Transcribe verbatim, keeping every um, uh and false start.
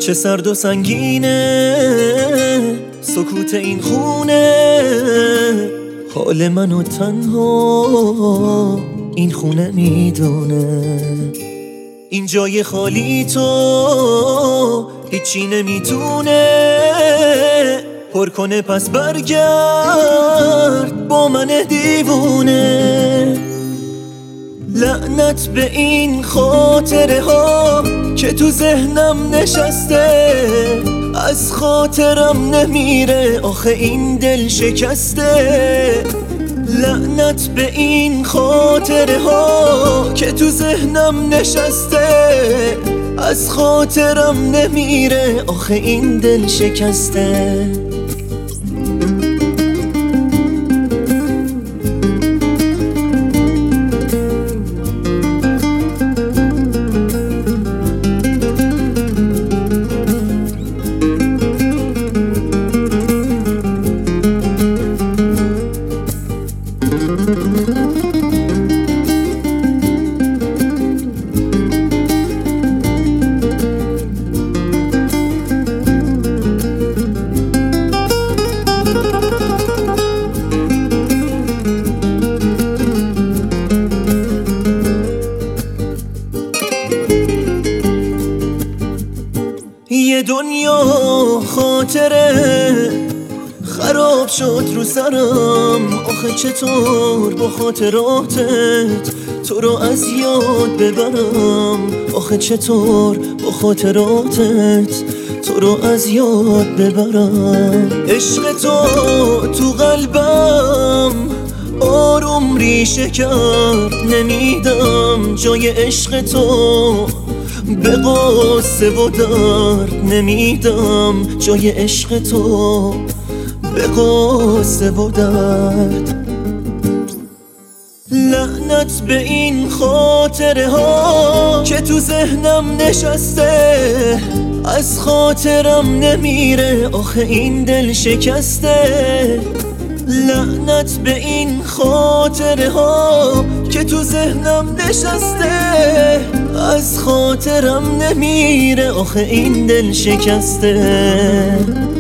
چه سرد و سنگینه سکوت این خونه، حال منو تنها این خونه میدونه. این جای خالی تو هیچی نمیتونه پر کنه، پس برگرد با من دیوونه. لعنت به این خاطره ها که تو ذهنم نشسته، از خاطرم نمیره آخه این دل شکسته. لعنت به این خاطره ها که تو ذهنم نشسته، از خاطرم نمیره آخه این دل شکسته. یه دنیا خاطره خراب شد رو سرم، آخه چطور با خاطراتت تو رو از یاد ببرم. آخه چطور با خاطراتت تو رو از یاد ببرم. عشق تو تو قلبم آروم ریشه کرد، نمیدم جای عشق تو به قصه و درد، نمیدم جای عشق تو به قصه و درد. لعنت به این خاطره ها که تو ذهنم نشسته، از خاطرم نمیره آخه این دل شکسته. لعنت به این خاطره ها که تو ذهنم نشسته، از خاطرم نمیره آخه این دل شکسته.